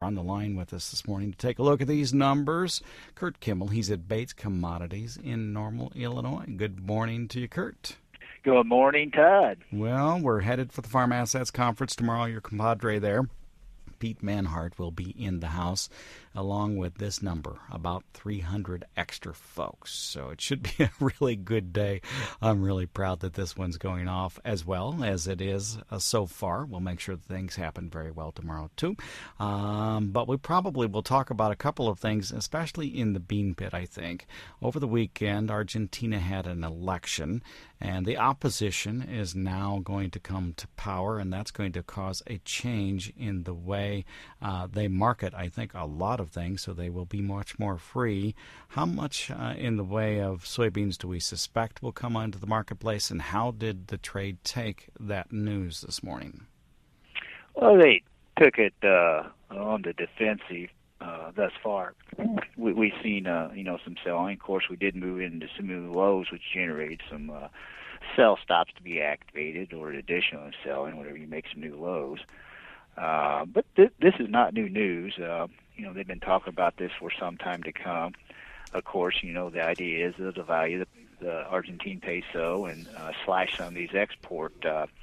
on the line with us this morning to take a look at these numbers. Kurt Kimmel, he's at Bates Commodities in Normal, Illinois. Good morning to you, Kurt. Good morning, Todd. Well, we're headed for the Farm Assets Conference tomorrow. Your compadre there, Pete Manhart, will be in the house along with this number, about 300 extra folks. So it should be a really good day. I'm really proud that this one's going off as well as it is so far. We'll make sure that things happen very well tomorrow, too. But we probably will talk about a couple of things, especially in the bean pit, I think. Over the weekend, Argentina had an election, and the opposition is now going to come to power, and that's going to cause a change in the way they market, I think, a lot of things, so they will be much more free. How much in the way of soybeans do we suspect will come onto the marketplace, and how did the trade take that news this morning? Well, they took it on the defensive thus far. We've seen some selling. Of course, we did move into some new lows, which generated some sell stops to be activated or additional selling whenever you make some new lows. But this is not new news. They've been talking about this for some time to come. Of course, the idea is to value the Argentine peso and slash some of these export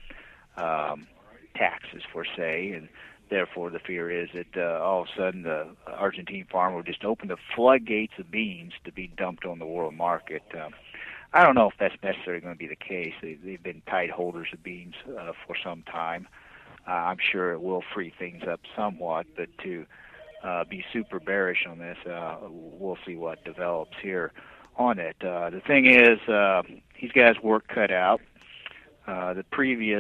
taxes, for say, and therefore the fear is that all of a sudden the Argentine farmer will just open the floodgates of beans to be dumped on the world market. I don't know if that's necessarily going to be the case. They've been tight holders of beans for some time. I'm sure it will free things up somewhat, but to be super bearish on this, we'll see what develops here on it. The thing is, he's got his work cut out. The previous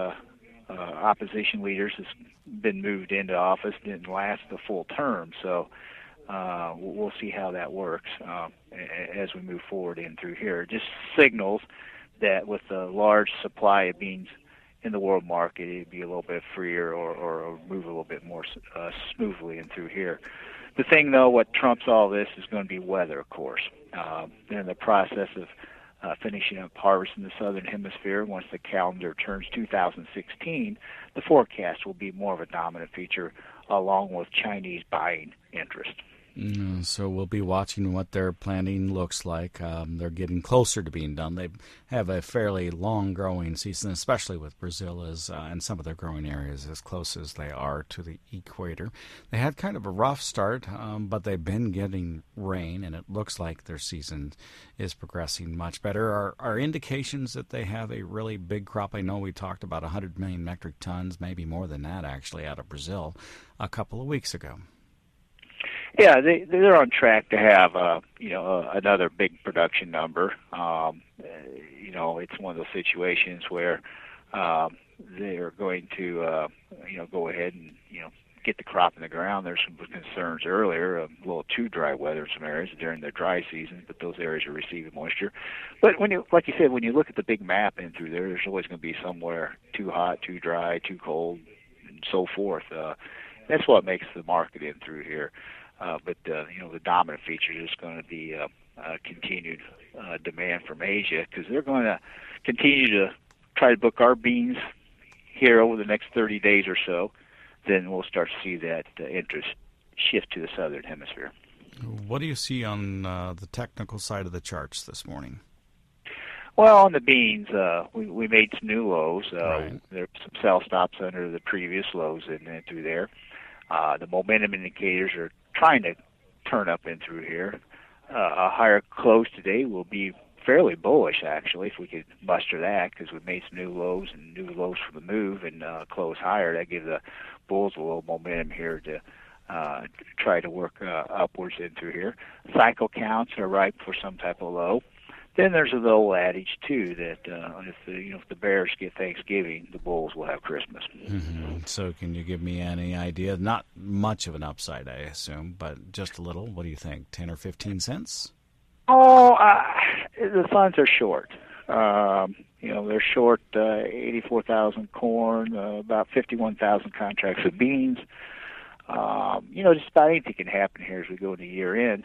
opposition leaders has been moved into office, didn't last the full term, so we'll see how that works as we move forward in through here. It just signals that with the large supply of beans in the world market, it'd be a little bit freer or move a little bit more smoothly in through here. The thing, though, what trumps all this is going to be weather, of course. They're in the process of finishing up harvest in the southern hemisphere. Once the calendar turns 2016, the forecast will be more of a dominant feature along with Chinese buying interest. So we'll be watching what their planting looks like. They're getting closer to being done. They have a fairly long growing season, especially with Brazil and some of their growing areas as close as they are to the equator. They had kind of a rough start, but they've been getting rain, and it looks like their season is progressing much better. Are indications that they have a really big crop? I know we talked about 100 million metric tons, maybe more than that actually, out of Brazil a couple of weeks ago. Yeah, they're on track to have another big production number. It's one of those situations where they're going to go ahead and get the crop in the ground. There's some concerns earlier of a little too dry weather in some areas during the dry season, but those areas are receiving moisture. But like you said, when you look at the big map in through there, there's always going to be somewhere too hot, too dry, too cold, and so forth. That's what makes the market in through here. But the dominant feature is going to be continued demand from Asia, because they're going to continue to try to book our beans here over the next 30 days or so. Then we'll start to see that interest shift to the southern hemisphere. What do you see on the technical side of the charts this morning? Well, on the beans, we made some new lows. Right. There are some sell stops under the previous lows in through there. The momentum indicators are trying to turn up in through here. A higher close today will be fairly bullish, actually, if we could muster that, because we've made some new lows for the move and close higher. That gives the bulls a little momentum here to try to work upwards in through here. Cycle counts are ripe for some type of low. Then there's the old adage, too, that if the bears get Thanksgiving, the bulls will have Christmas. Mm-hmm. So can you give me any idea? Not much of an upside, I assume, but just a little. What do you think, 10 or 15 cents? Oh, the funds are short. They're short 84,000 corn, about 51,000 contracts of beans. Just about anything can happen here as we go into year-end.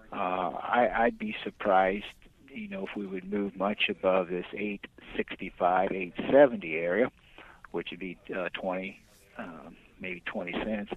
I'd be surprised if we would move much above this 865, 870 area, which would be 20, maybe 20 cents.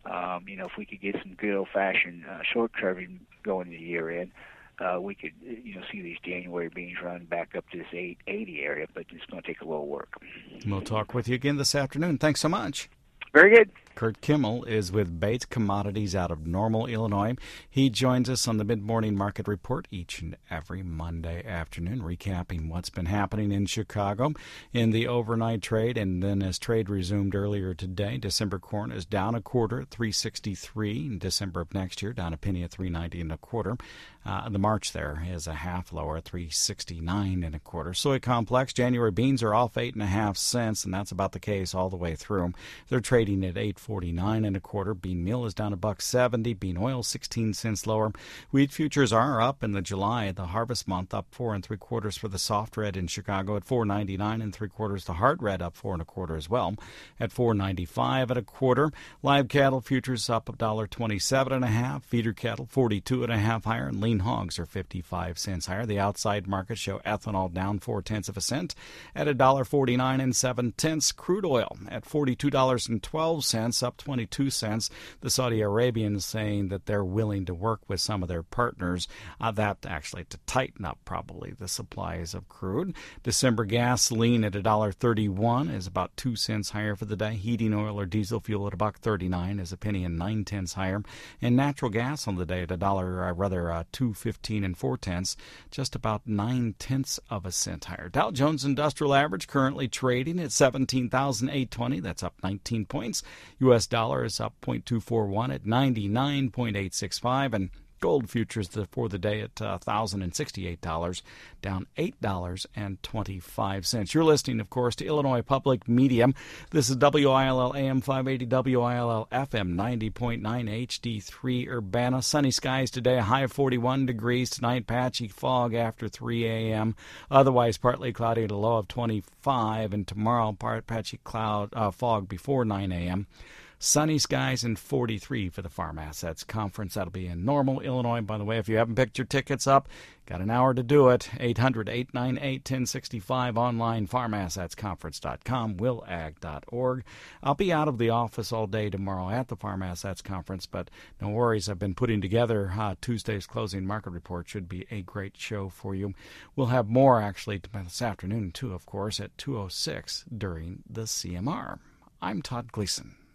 If we could get some good old-fashioned short curving going to the year end, we could, see these January beans run back up to this 880 area, but it's going to take a little work. We'll talk with you again this afternoon. Thanks so much. Very good. Kurt Kimmel is with Bates Commodities out of Normal, Illinois. He joins us on the Mid-Morning Market Report each and every Monday afternoon, recapping what's been happening in Chicago in the overnight trade. And then as trade resumed earlier today, December corn is down a quarter at $3.63. In December of next year, down a penny at $3.90 and a quarter. The March there is a half lower at $3.69 and a quarter. Soy complex, January beans are off 8.5 cents, and that's about the case all the way through. They're trading at $8.49 and a quarter. Bean meal is down $1.70. Bean oil 16 cents lower. Wheat futures are up in the July, the harvest month, up 4 3/4 for the soft red in Chicago at $4.99 3/4. The hard red up 4 1/4 as well at $4.95 and a quarter. Live cattle futures up $1.27.5. Feeder cattle 42.5 higher, and lean hogs are 55 cents higher. The outside markets show ethanol down 0.4 cents at $1.49 7/10. Crude oil at $42.12, up 22 cents. The Saudi Arabians saying that they're willing to work with some of their partners, that actually to tighten up probably the supplies of crude. December gasoline at $1.31 is about 2 cents higher for the day. Heating oil or diesel fuel at $1.39 is a penny and 9 cents higher. And natural gas on the day at $2.15 4/10, just about 9/10 cent higher. Dow Jones Industrial Average currently trading at 17,820. That's up 19 points. U.S. dollar is up 0.241 at 99.865, and gold futures for the day at $1,068, down $8.25. You're listening, of course, to Illinois Public Media. This is WILL AM 580, WILL FM 90.9 HD3 Urbana. Sunny skies today, a high of 41 degrees. Tonight, patchy fog after 3 a.m. Otherwise, partly cloudy at a low of 25. And tomorrow, patchy fog before 9 a.m. Sunny skies and 43 for the Farm Assets Conference. That'll be in Normal, Illinois. By the way, if you haven't picked your tickets up, got an hour to do it. 800-898-1065 online, farmassetsconference.com, willag.org. I'll be out of the office all day tomorrow at the Farm Assets Conference, but no worries. I've been putting together Tuesday's closing market report. Should be a great show for you. We'll have more actually this afternoon, too, of course, at 2:06 during the CMR. I'm Todd Gleason.